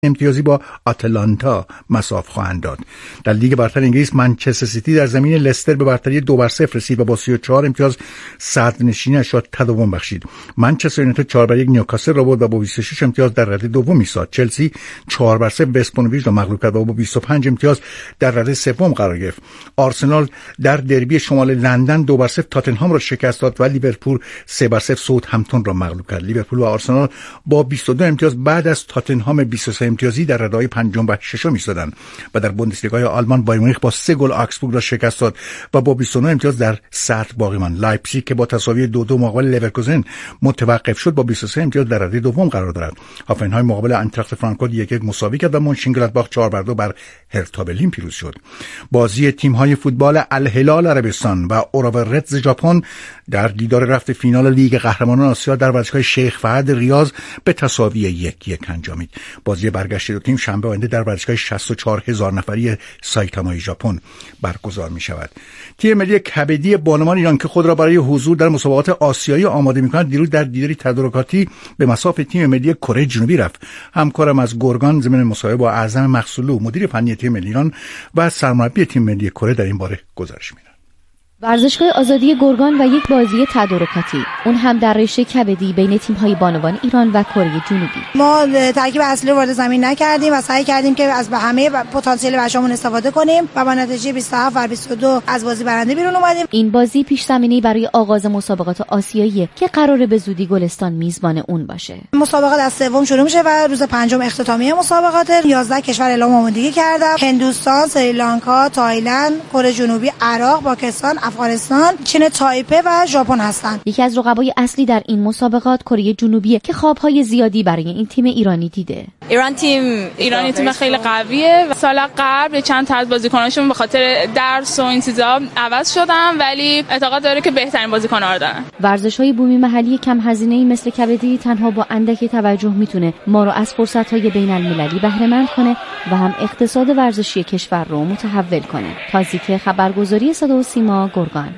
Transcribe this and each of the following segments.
امتیازی با آتلانتا مساف خواهند داد. در لیگ برتر انگلیس منچستر سیتی در زمین لستر به برتری 2-0 رسید و با 34 امتیاز صدرنشینی‌اش را تداوم بخشید. منچستر یونایتد 4-1 نیوکاسل را برد و با 26 امتیاز در رده دوم ایستاد. چلسی 4-0 وست برومیچ را مغلوب کرد و با 25 امتیاز در رده سوم قرار گرفت. آرسنال در دربی شمال لندن 2-0 تاتنهام را شکست داد و لیورپول 3-0 ساوثهمپتون را مغلوب کرد. لیورپول و آرسنال با 22 امتیاز بعد از تاتنهام 23 امتیازی در رده‌های پنجم و ششم ایستادند و در بوندسلیگای آلمان بایر مونیخ با 3 گل آکسبورگ را شکست داد و با 29 امتیاز در صدر باقی ماند. لایپزیگ که با تساوی 2-2 مقابل لورکوزن متوقف شد با 23 امتیاز در رده دوم قرار دارد. هافنهایم مقابل آینتراخت فرانکفورت 1-1 مساوی کرد و مونشنگلادباخ 4-2 بر هرتا برلین پیروز شد. بازی تیم‌های فوتبال الهلال عربستان و اوراوا ردز ژاپن در دیدار رفت فینال لیگ قهرمانان آسیا در ورزشگاه شیخ فهد ریاض به تساوی 1-1 انجامید. بازی برگشت دو تیم شنبه آینده در ورزشگاه 64000 نفری سایتامای ژاپن برگزار می شود. تیم ملی کبدی بانوان ایران که خود را برای حضور در مسابقات آسیایی آماده می کند دیروز در دیداری تدارکاتی به مصاف تیم ملی کره جنوبی رفت. همکارم از گرگان ضمن مصاحبه با اعظم مقصولو مدیر فنی تیم ملی ایران و سرمربی تیم ملی کره در این باره گزارش می‌دهد. ورزشگاه آزادی گرگان و یک بازی تدارکاتی، اون هم در رشته کبدی بین تیم‌های بانوان ایران و کره جنوبی. ما ترکیب اصلی رو وارد زمین نکردیم و سعی کردیم که از همه پتانسیل بچه‌مون استفاده کنیم و با نتیجه 27-22 از بازی برنده بیرون اومدیم. این بازی پیش زمینه‌ای برای آغاز مسابقات آسیایی که قراره به زودی گلستان میزبان اون باشه. مسابقات از سوم شروع میشه و روز پنجم اختتامیه مسابقات. 11 کشور اعلام آمادگی کردن: هندوستان، سریلانکا، تایلند، کره جنوبی، عراق، پاکستان، افغانستان، چین تایپه و ژاپن هستند. یکی از رقبای اصلی در این مسابقات کره جنوبیه که خوابهای زیادی برای این تیم ایرانی دیده. ایرانی تیم خیلی قویه و سال قبل چند تا از بازیکناشون به خاطر درس و این چیزا عوض شدن ولی اعتقاد داره که بهترین بازیکن‌ها رو دارن. ورزش‌های بومی محلی کم هزینه‌ای مثل کبدی تنها با اندکی توجه میتونه ما رو از فرصت‌های بین‌المللی بهره مند کنه و هم اقتصاد ورزشی کشور رو متحول کنه. تازیک خبرگزاری صدا و سیما گرگان.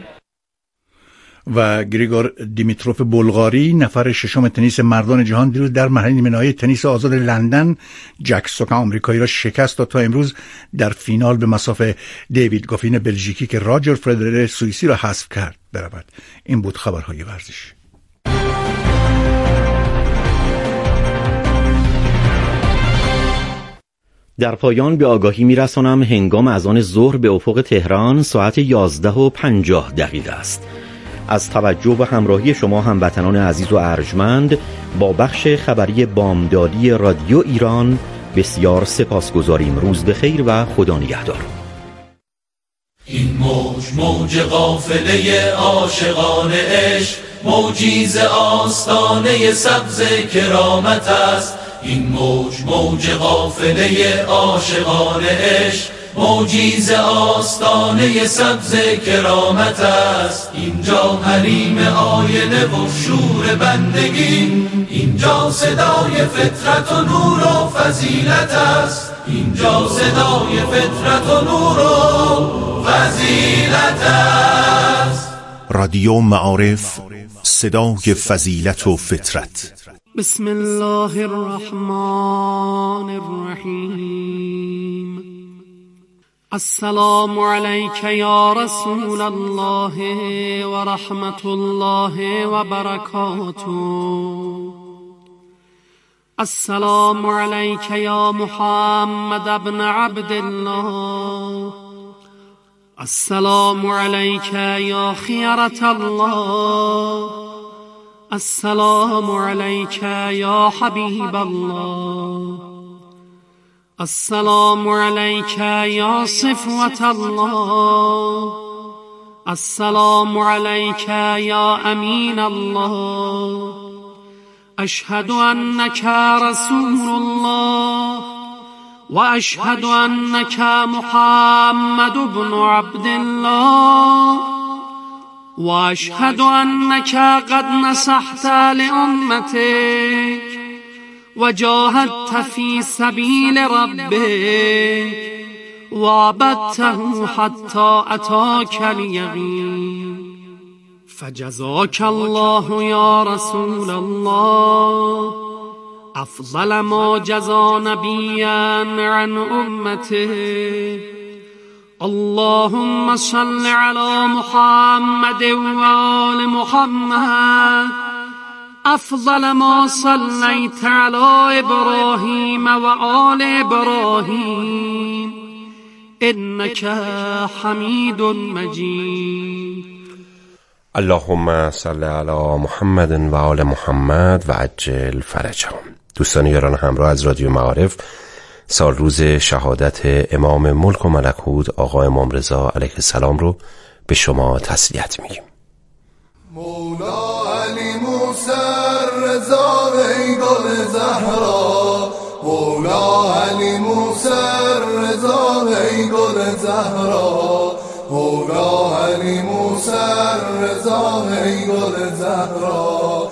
و گریگور دیمیتروف بلغاری نفر ششم تنیس مردان جهان دیروز در مرحله نیمه نهایی تنیس آزاد لندن جک سوکا آمریکایی را شکست داد تا امروز در فینال به مصاف دیوید گوفین بلژیکی که راجر فدرر سوئیسی را حذف کرد برود. این بود خبرهای ورزشی. در پایان به آگاهی می‌رسانم هنگام اذان ظهر به افق تهران ساعت 11:50 است. از توجه و همراهی شما هموطنان عزیز و ارجمند با بخش خبری بامدادی رادیو ایران بسیار سپاسگزاریم. روز بخیر و خدا نگهدار. این موج قافله عاشقان عشق، موجی ز آستانه سبز کرامت است. این موج قافله عاشقان عشق، موجی ز آستانه سبز کرامت است. اینجا حریم آینه و شور بندگی، اینجا صدای فطرت و نور و فضیلت است. اینجا صدای فطرت و نور و فضیلت است. رادیو معارف، صدای فضیلت و فطرت. بسم الله الرحمن الرحیم. السلام علیک یا رسول الله و رحمت الله و برکاته. السلام علیک یا محمد ابن عبد الله. السلام علیک یا خیرة الله. السلام علیک یا حبیب الله. السلام علیک یا صفوة الله. السلام علیک یا امین الله. اشهد انک رسول الله و اشهد انک محمد بن عبد الله و اشهد انک قد نصحت لامتک و جاهدت فی سبیل ربک و عبدته حتی اتاک الیقین. فجزاک الله یا رسول الله أفضل ما جزى نبيا عن أمته اللهم صل على محمد وآل محمد أفضل ما صليت على إبراهيم وآل إبراهيم إنك حميد مجيد. اللهم صل علی محمد و آل محمد و عجل فرجهم. دوستان یاران همراه از رادیو معارف، سال روز شهادت امام ملک و ملکوت آقا امام رضا علیه السلام رو به شما تسلیت میگیم. مولا علی موسی رضا ای گل زهرا، مولا علی موسی رضا ای گل زهرا، مولا علی موسی رضا ای گل زهرا،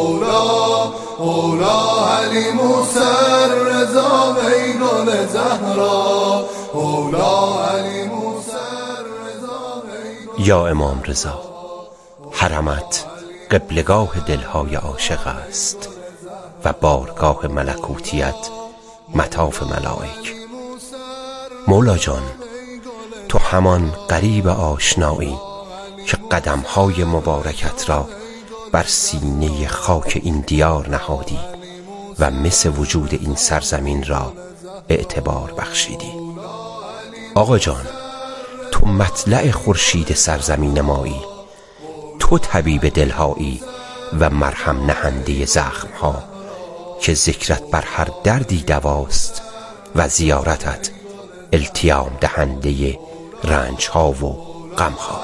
مولا علی موسی رضا ای گل زهرا، مولا علی موسی رضا ای گل. یا امام رضا، حرمت قبلگاه دلهای عاشق است و بارگاه ملکوتیت مطاف ملائک. مولا جان، تو همان قریب آشنایی که قدمهای مبارکت را بر سینه خاک این دیار نهادی و مس وجود این سرزمین را اعتبار بخشیدی. آقا جان، تو مطلع خورشید سرزمین مایی، تو طبیب دلهایی و مرهم نهنده زخمها که ذکرت بر هر دردی دواست و زیارتت التیام دهنده رنجها و غمها.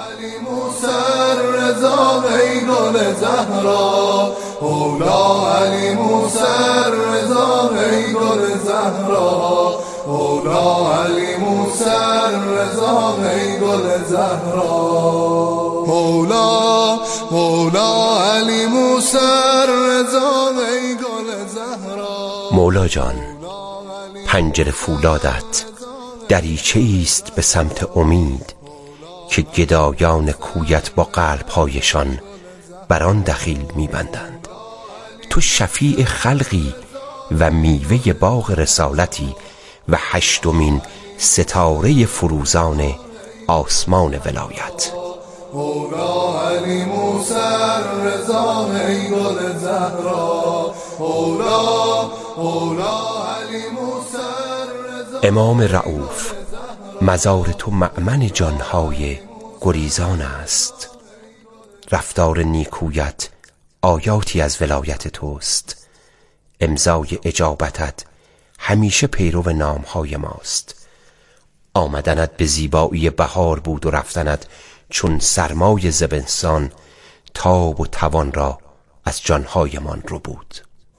رضا ای گل زهرا، مولا علی موسی رضا ای گل زهرا، مولا علی موسی رضا ای گل زهرا، مولا علی موسی رضا ای گل زهرا. مولا جان، پنجره فولادت دریچه ایست به سمت امید که گدایان کویت با قلب‌هایشان بر آن دخیل می‌بندند. تو شفیع خلقی و میوه باغ رسالتی و هشتمین ستاره فروزان آسمان ولایت. مولا علی موسی رضا ای گل زهرا، مولا علی موسی رضا. امام رؤوف، مزار تو مأمن جانهای گریزان است. رفتار نیکویت آیاتی از ولایت توست. امضای اجابتت همیشه پیرو نامهای ماست. آمدنت به زیبایی بهار بود و رفتنت چون سرمای زمستان تاب و توان را از جانهایمان رو بود.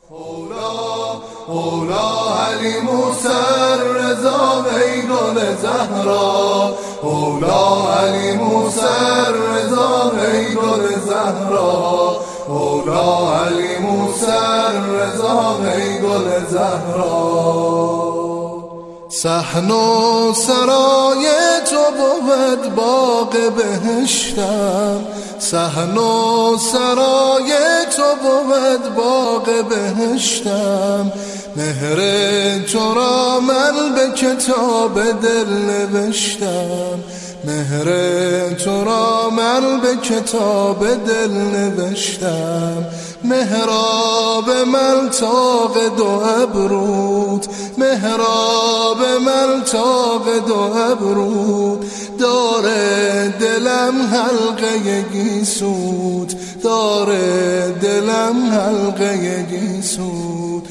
مولا علی موسی رضا ای گل زهرا، مولا علی موسی رضا ای گل زهرا، مولا علی موسی رضا ای گل زهرا. صحن و سرای تو بود باغ بهشتم، صحن و سرای تو بود باغ بهشتم، مهر تو را من به کتاب دل نوشتم، مهر تو را من به کتاب دل نوشتم، محراب من طاق دو ابرود، محراب من طاق دو ابرود، داره دلم حلقه گیسود، داره دلم حلقه گیسود.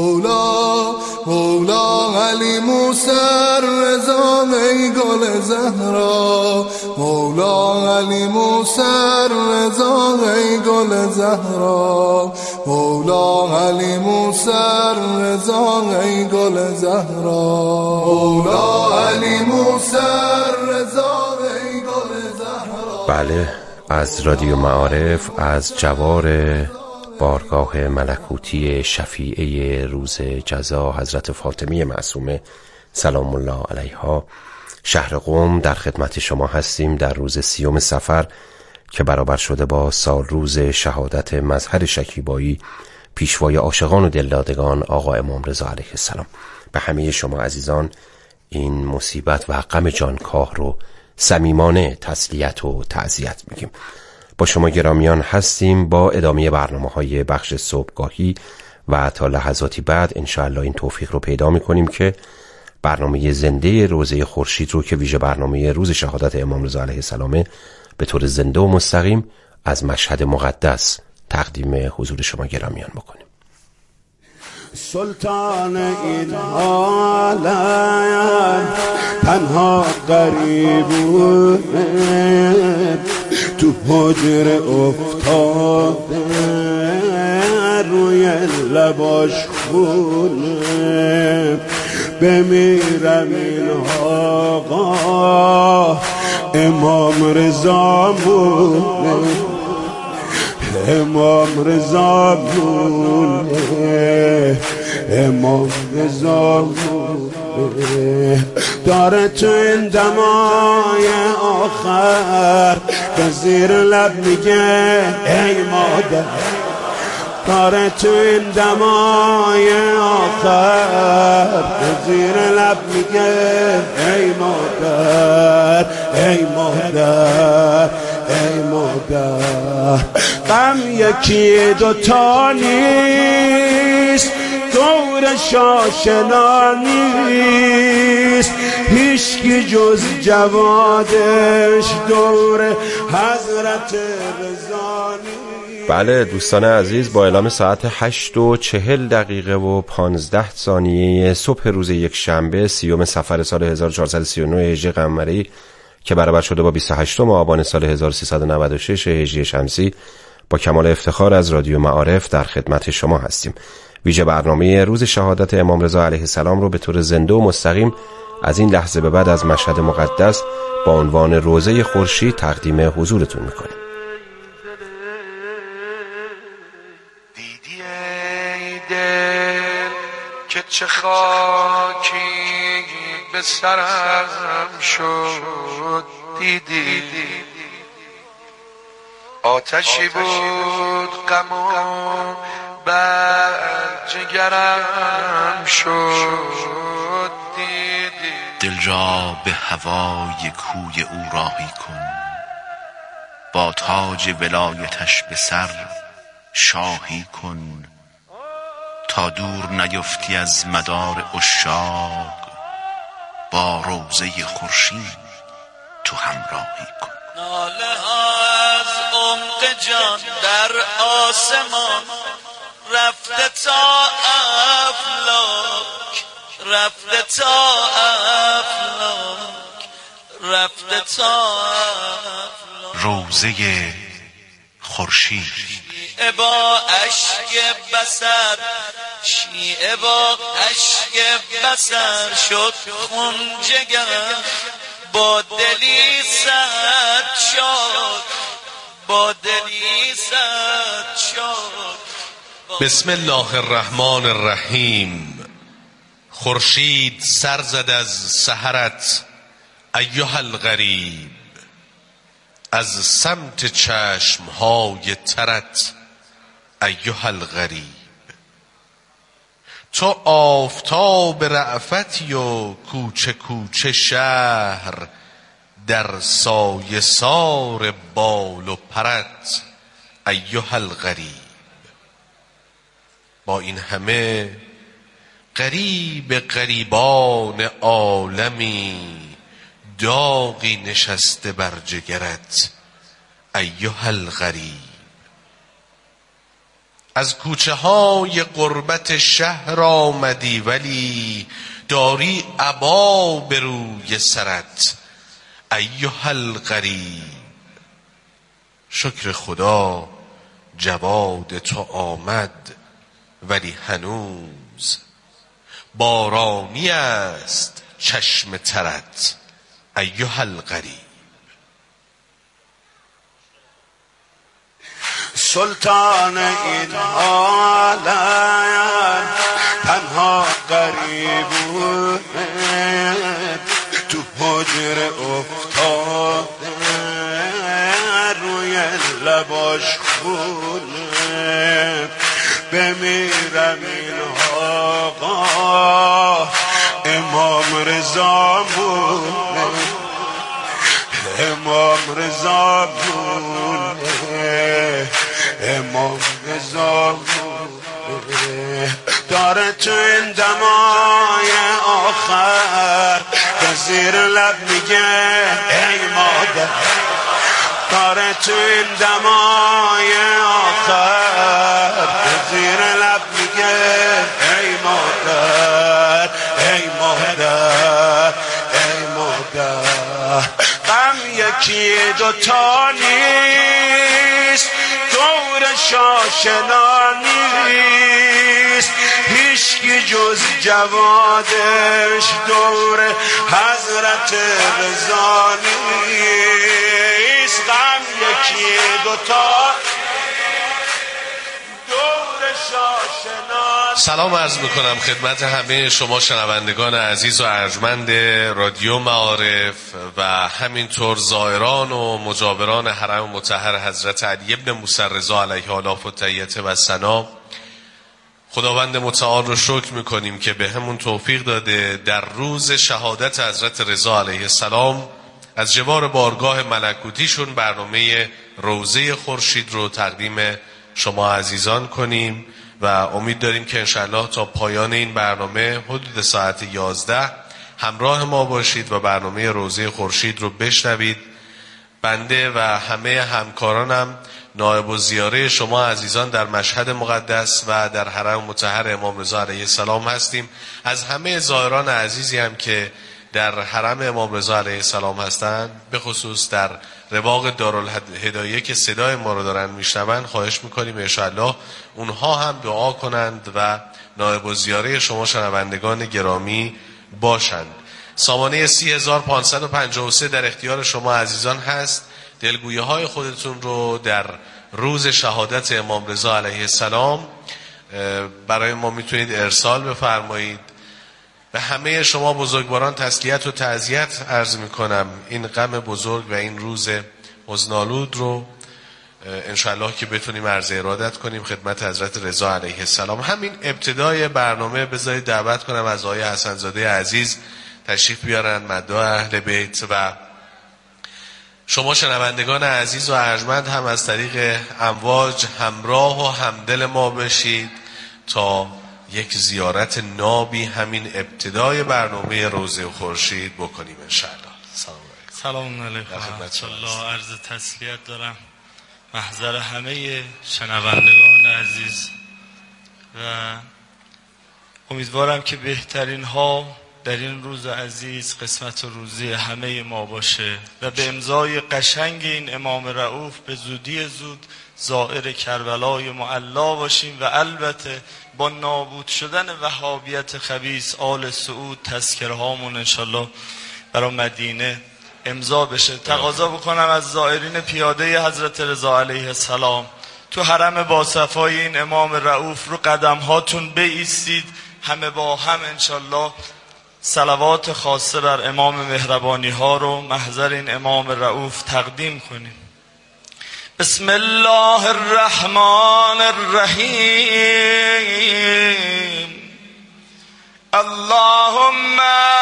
مولا علی موسی رضا ای گل زهرا، مولا علی موسی رضا ای گل زهرا، مولا علی موسی رضا ای گل زهرا، مولا علی موسی رضا ای گل زهرا. بله، از رادیو معارف، از جوار بارگاه ملکوتی شفیعه روز جزا حضرت فاطمی معصومه سلام الله علیها شهر قم در خدمت شما هستیم در روز 30 صفر که برابر شده با سال روز شهادت مظهر شکیبایی پیشوای عاشقان و دلدادگان آقا امام رضا علیه السلام. به همه شما عزیزان این مصیبت و غم جانکاه رو صمیمانه تسلیت و تعزیت میگیم. با شما گرامیان هستیم با ادامه برنامه‌های بخش صبحگاهی و تا لحظاتی بعد انشاءالله این توفیق رو پیدا میکنیم که برنامه زنده روزه خورشید رو که ویژه برنامه روز شهادت امام رضا علیه السلام به طور زنده و مستقیم از مشهد مقدس تقدیم حضور شما گرامیان بکنیم. سلطان این عالم تنها غریبونه، تو حجره افتاده روی لباش خونه. بمیرم این آقا امام رضا مونه، امام رضا مونه، امام رضا مونه. داره تو این دمای آخر به زیر لب میگه ای مادر، داره تو این دمای آخر به زیر لب میگه ای مادر، ای مادر، ای مادر. غم یکی دوتا نیست، دور شاشنا نیست، هیچکی جز جوادش دور حضرت رضا نیست. بله دوستان عزیز، با اعلام ساعت 8:40 و 15 ثانیه صبح روز یک شنبه 30 صفر سال 1439 هجری قمری که برابر شده با 28 آبان سال 1396 هجری شمسی، با کمال افتخار از رادیو معارف در خدمت شما هستیم. ویژه برنامه روز شهادت امام رضا علیه السلام رو به طور زنده و مستقیم از این لحظه به بعد از مشهد مقدس با عنوان روزه خورشید تقدیم حضورتون میکنیم. دیدی ای دل که چه خاکی به سرم شد، دیدی آتشی بود غمم بر جگرم شد، دیدی دل را به هوای کوی او راهی کن، با تاج ولایتش به سر شاهی کن، تا دور نیفتی از مدار عشاق، با روزه خورشید تو همراهی کن. ناله ها از عمق جان در آسمان رفته تا افلاک، رفته تا افلاک، رفته تا افلاک. روزه خورشید شیعه با اشک بصر، شیعه با اشک بصر شد خون جگر، با دلی سرد شد، با دلی سرد شد. بسم الله الرحمن الرحیم. خورشید سر زد از سحرت ایها الغریب، از سمت چشمهای ترت ایها الغریب. تو آفتاب رأفتی و کوچه کوچه شهر، در سایه سار بال و پرت ایها الغریب. با این همه غریب غریبان عالمی، داغی نشسته بر جگرت ایها الغریب. از کوچه های غربت شهر آمدی، ولی داری عبا به روی سرت ایها الغریب. شکر خدا جواد تو آمد، ولی هنوز بارانی است چشم ترت ایها الغریب. سلطان این عالم تنها غریبونه، تو حجره افتاده روی لباش خونه. بمیرم این آقا امام رضا مونه امام رضا مونه امام رضا مونه داره تو این دمای آخر به زیر لب میگه ای مادر داره تو این دمای آخر به زیر لب میگه ای مادر ای مادر ای مادر غم یکی دوتا نیست دور شاشنا نیست هیچکی جز جوادش دور حضرت رضا نیست غم یکی دوتا دور شاشنا. سلام عرض میکنم خدمت همه شما شنوندگان عزیز و ارجمند رادیو معارف و همینطور زائران و مجاوران حرم مطهر حضرت علی ابن موسی رضا علیه آلاف و تحیت و ثنا. خداوند متعال رو شکر میکنیم که به همون توفیق داده در روز شهادت حضرت رضا علیه السلام از جوار بارگاه ملکوتیشون برنامه روضه خورشید رو تقدیم شما عزیزان کنیم و امید داریم که انشالله تا پایان این برنامه حدود ساعت 11 همراه ما باشید و برنامه روضه خورشید رو بشنوید. بنده و همه همکارانم نائب الزیاره شما عزیزان در مشهد مقدس و در حرم مطهر امام رضا علیه السلام هستیم. از همه زائران عزیزی هم که در حرم امام رضا علیه السلام هستند، به خصوص در رواق دارالهدایه که صدای ما رو دارن میشنون، خواهش میکنیم انشاءالله اونها هم دعا کنند و نائب الزیاره شما شنوندگان گرامی باشند. سامانه 30553 در اختیار شما عزیزان هست. دلگویه های خودتون رو در روز شهادت امام رضا علیه السلام برای ما میتونید ارسال بفرمایید. به همه شما بزرگواران تسلیت و تعزیت عرض میکنم. این غم بزرگ و این روز حزن‌آلود رو انشالله که بتونیم عرض ارادت کنیم خدمت حضرت رضا علیه السلام. همین ابتدای برنامه بذارید دعوت کنم از آقای حسن‌زاده عزیز تشریف بیارن، مداح اهل بیت، و شما شنوندگان عزیز و ارجمند هم از طریق امواج همراه و همدل ما بشید تا یک زیارت نابی همین ابتدای برنامه روضه خورشید بکنیم انشاءالله. سلام علیکم الله. عرض تسلیت دارم محضر همه شنوندگان عزیز و امیدوارم که بهترین ها در این روز عزیز قسمت و روزی همه ما باشه و به امضای قشنگ این امام رؤوف به زودی زود زائر کربلای معلا باشیم و البته با نابود شدن وهابیت خبیث آل سعود تذکره هامون انشالله برای مدینه امضا بشه. تقاضا بکنم از زائرین پیاده حضرت رضا علیه السلام تو حرم باصفای این امام رؤوف رو قدم هاتون بایستید، همه با هم انشالله صلوات خاصه بر امام مهربانی ها رو محضر این امام رؤوف تقدیم کنیم. بسم الله الرحمن الرحیم. اللهم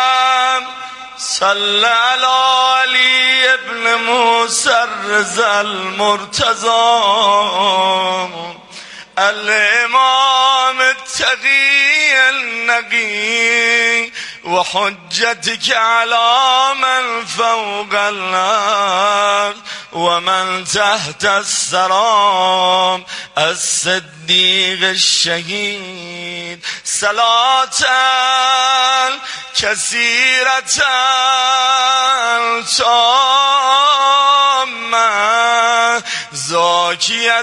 صل علی علی ابن موسی الرضا المرتضی الامام التقی النقی و حجتك على من فوق الارض و من تحت السرام الصدیق الشهید صلاة کثیرة تامة زاکیة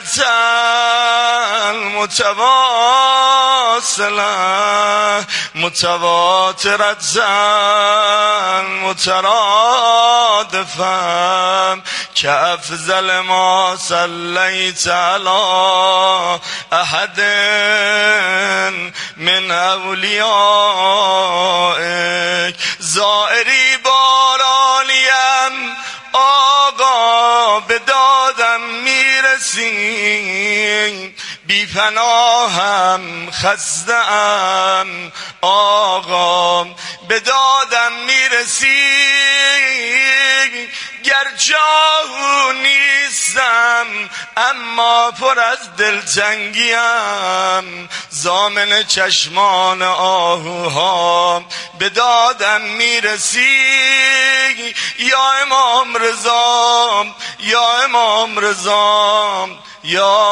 متواصلة متواترة مترادفة كأفضل ما صليت على أحد من أوليائك. زائری بارانیم آقا به دادم میرسی، بی پناهم خسته‌ام آقا، به دادم میرسی گرچه آهو نیستم اما پر از دلتنگیم، ضامن چشمان آهوها به دادم میرسی یا امام رضا، یا امام رضا، یا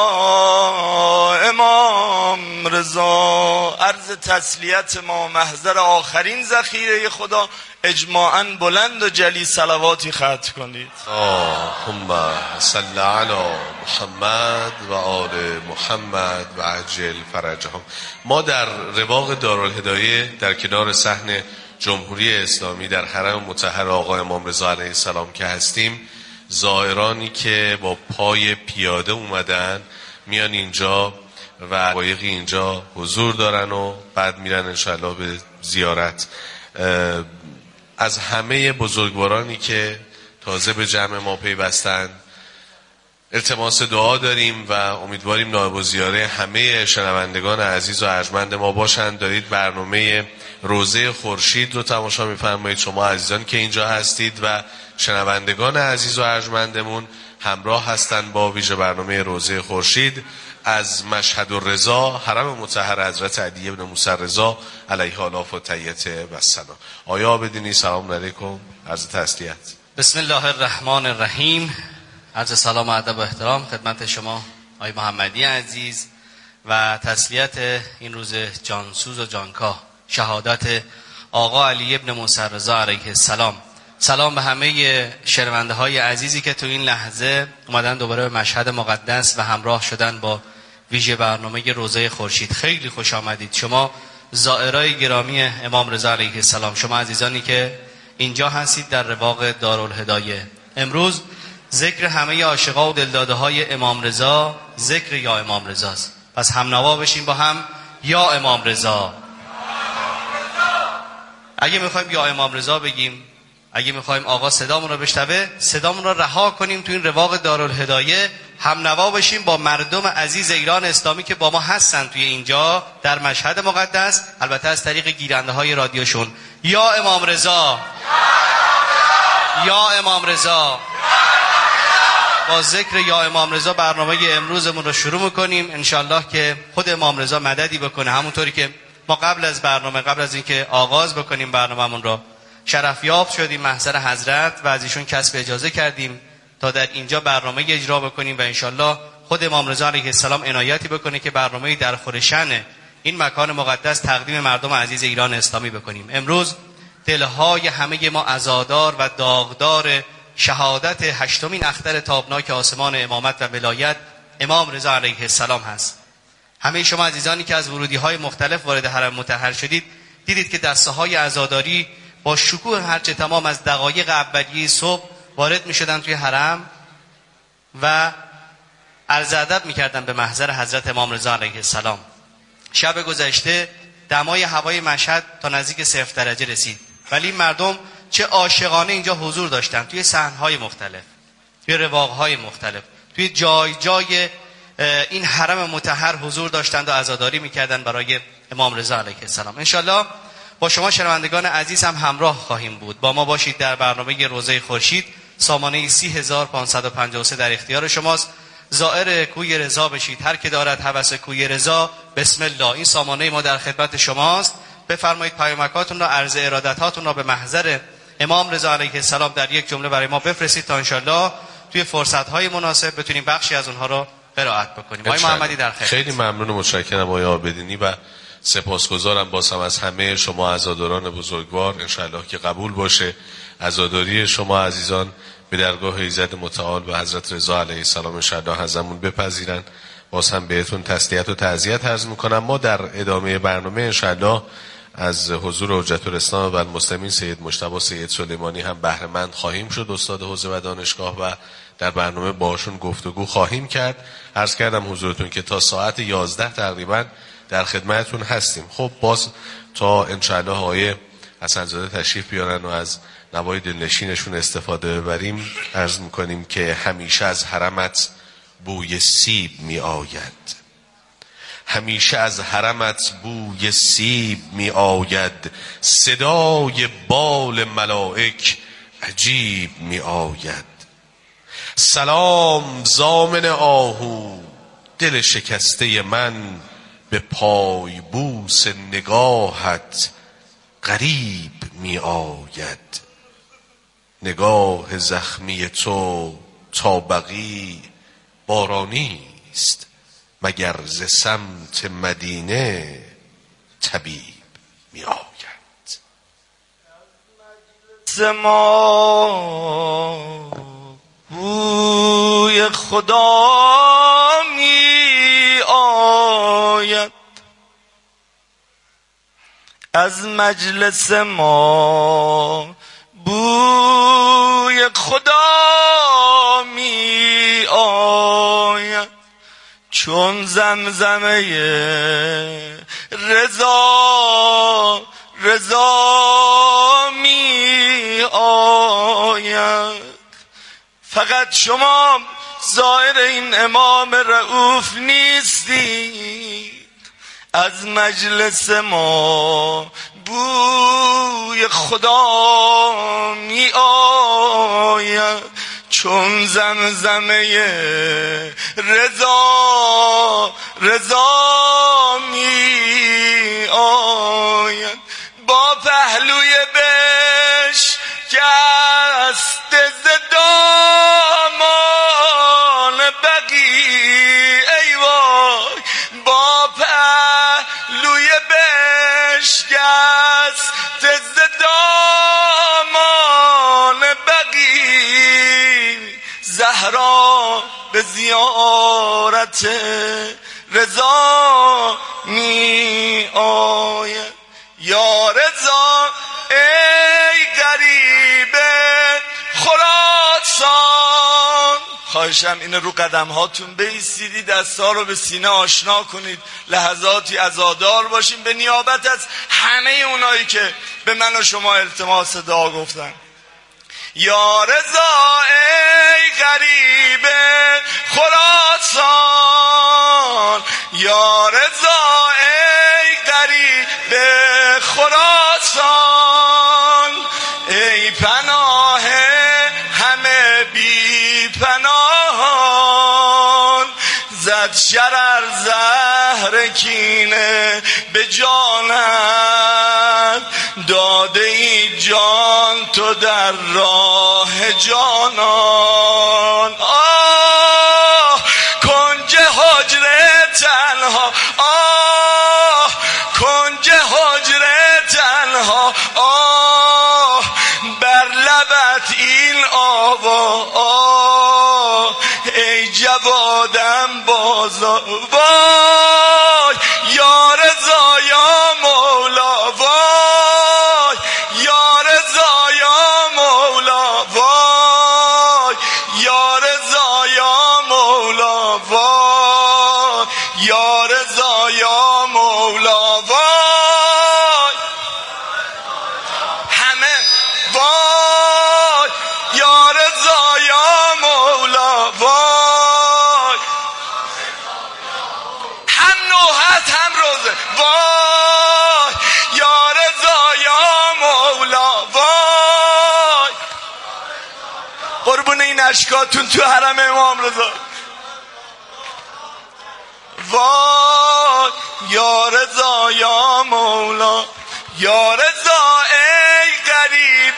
امام رضا. عرض تسلیت ما محضر آخرین ذخیره خدا، اجماعاً بلند و جلی صلواتی ختم کنید. اللهم صل علی محمد و آل محمد و عجل فرجهم. ما در رواق دارالهدایه در کنار صحن جمهوری اسلامی در حرم مطهر آقا امام رضا علیه السلام که هستیم، زائرانی که با پای پیاده اومدن میان اینجا و قایقی اینجا حضور دارن و بعد میرن انشاءالله به زیارت. از همه بزرگوارانی که تازه به جمع ما پیوستن التماس دعا داریم و امیدواریم نایب الزیاره همه شنوندگان عزیز و ارجمند ما باشند. دارید برنامه روزه خورشید رو تماشا می‌فرمایید. شما عزیزان که اینجا هستید و شنوندگان عزیز و ارجمندمون همراه هستند با ویژه برنامه روزه خورشید از مشهد الرضا، حرم مطهر حضرت علی ابن موسی رضا علیه آلاف و تحیت و سنا. آیا عابدینی سلام علیکم، عرض تسلیت. بسم الله الرحمن الرحیم. عرض سلام و ادب و احترام خدمت شما آقای محمدی عزیز و تسلیت این روز جانسوز و جانکاه شهادت آقا علی ابن موسی رضا علیه السلام. سلام به همه شنونده های عزیزی که تو این لحظه اومدن دوباره به مشهد مقدس و همراه شدن با ویژه برنامه روزه خورشید. خیلی خوش آمدید شما زائرای گرامی امام رضا علیه السلام، شما عزیزانی که اینجا هستید در رواق دارالهدایه. امروز ذکر همه عاشقا و دلداده های امام رضا ذکر یا امام رضاست. پس هم نوا بشیم با هم یا امام رضا. اگه میخوایم یا امام رضا بگیم، اگه میخوایم آقا صدامون رو بشنوه، صدامون رو رها کنیم تو این رواق دارالهدایه، هم نوا بشیم با مردم عزیز ایران اسلامی که با ما هستن توی اینجا در مشهد مقدس، البته از طریق گیرنده های رادیوشون. یا امام رضا، یا امام رضا. با ذکر یا امام رضا برنامه امروزمون رو شروع میکنیم. انشالله که خود امام رضا مددی بکنه، همونطوری که ما قبل از اینکه آغاز بکنیم برنامه‌مون رو شرفیاب شدیم محضر حضرت و از ایشون کسب اجازه کردیم تا در اینجا برنامه اجرا بکنیم و انشالله خود امام رضا علیه السلام عنایتی بکنه که برنامه در خورشن این مکان مقدس تقدیم مردم عزیز ایران اسلامی بکنیم. امروز دلهای همه ما عزادار و داغدار شهادت هشتمین اختر تابناک آسمان امامت و ولایت امام رضا علیه السلام هست. همه شما عزیزانی که از ورودی‌های مختلف وارد حرم مطهر شدید دیدید که دسته های عزاداری با شکوه هرچه تمام از دقایق اولیه صبح وارد می شدن توی حرم و عرض ادب می کردن به محضر حضرت امام رضا علیه السلام. شب گذشته دمای هوای مشهد تا نزدیک 0 درجه رسید، ولی مردم چه عاشقانه اینجا حضور داشتن، توی صحنهای مختلف، توی رواقهای مختلف، توی جای جای این حرم مطهر حضور داشتند و عزاداری میکردن برای امام رضا علیه السلام. انشالله با شما شنوندگان عزیز هم همراه خواهیم بود. با ما باشید در برنامه روزه خورشید. سامانه 30553 در اختیار شماست. زائر کوی رضا بشید، هر که دارد هوس کوی رضا بسم الله. این سامانه ما در خدمت شماست. بفرمایید پیامکاتون را، عرض ارادتاتون را به محضر امام رضا علیه السلام در یک جمله برای ما بفرستید تا انشالله توی فرصت‌های مناسب بتونیم بخشی از اونها رو قرائت بکنیم. آقای محمدی در خدمت. خیلی ممنون و متشکرم آقای عابدینی و سپاسگزارم بازم از همه شما عزاداران بزرگوار. انشالله که قبول باشه عزاداری شما عزیزان به درگاه ایزد متعال و حضرت رضا علیه السلام انشالله ازمون بپذیرن. باز هم بهتون تسلیت و تعزیت عرض میکنم. ما در ادامه برنامه انشالله از حضور حجت الاسلام و المسلمین سید مجتبی سید سلیمانی هم بهره مند خواهیم شد، استاد حوزه و دانشگاه، و در برنامه باشون گفتگو خواهیم کرد. عرض کردم حضورتون که تا ساعت 11 تقریبا در خدمتتون هستیم. خب باز تا انشالله آقای حسن‌زاده تشریف بیارن و از نوای دلنشینشون استفاده ببریم، عرض میکنیم که همیشه از حرمت بوی سیب می آید، همیشه از حرمت بوی سیب می آید، صدای بال ملائک عجیب می آید. سلام ضامن آهو، دل شکسته من به پای بوس نگاهت غریب می آید. نگاه زخمی تو تا بقی بارانی است، مگر ز سمت مدینه طبیب می آید. ما بوی خدا می آید، از مجلس ما بوی خدا می آید، چون زمزمه رضا رضا می آید. فقط شما زائر این امام رؤوف نیستید، از مجلس ما بوی خدا می آید، چون زمزمه رضا رضا می آید. با پهلوی بشکسته ز دامان بقی، ای وای، با پهلوی بشکسته ز دامان بقی، زهرا به زیارت رضا می آید. یا رضا ای غریب خراسان، خواهشم اینه رو قدم هاتون بایستیدی، دستا رو به سینه آشنا کنید، لحظاتی عزادار باشیم به نیابت از همه اونایی که به من و شما التماس دعا گفتن. یا رضا ای غریب خراسان، یا رضا ای غریب خراسان، ای پناه همه بی پناهان، زد شرر زهر کینه به جانت، داده ای جان تو در راه جانان. آه کنج حجره تنها، آه کنج حجره تنها، آه بر لبت این آوا، آه ای جوادم بازا، وای یا رضا یا مولا، وای یا رضا یا مولا، وای یا رضا یا مولا، وای یا رضا یا مولا، وای همه، وای یا رضا یا مولا، وای هم نوحت هم روزه، وای یا رضا یا مولا، وای قربون این اشکاتون تو حرم امام رضا، وای یا رضا یا مولا. یا رضا ای غریب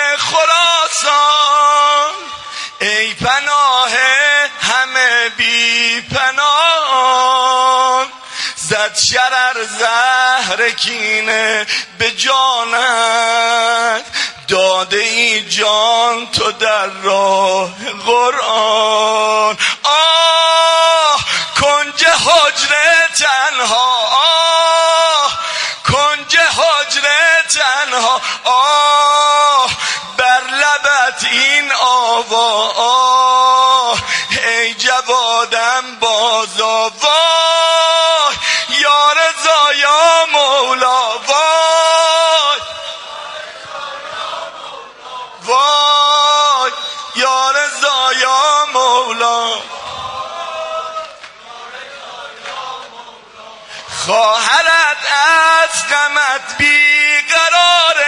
خراسان، ای پناه همه بی پناهان، زد شرر زهر کینه به جانت، داده ای جان تو در راه قرآن. آه کنج حجره تنها، آه کنج حجره تنها، آه بر لبت این آوا، آه ای جوادم بازا، وای یا رضا یا مولا، وای وای یا رضا یا مولا. خواهرت از غمت بیقراره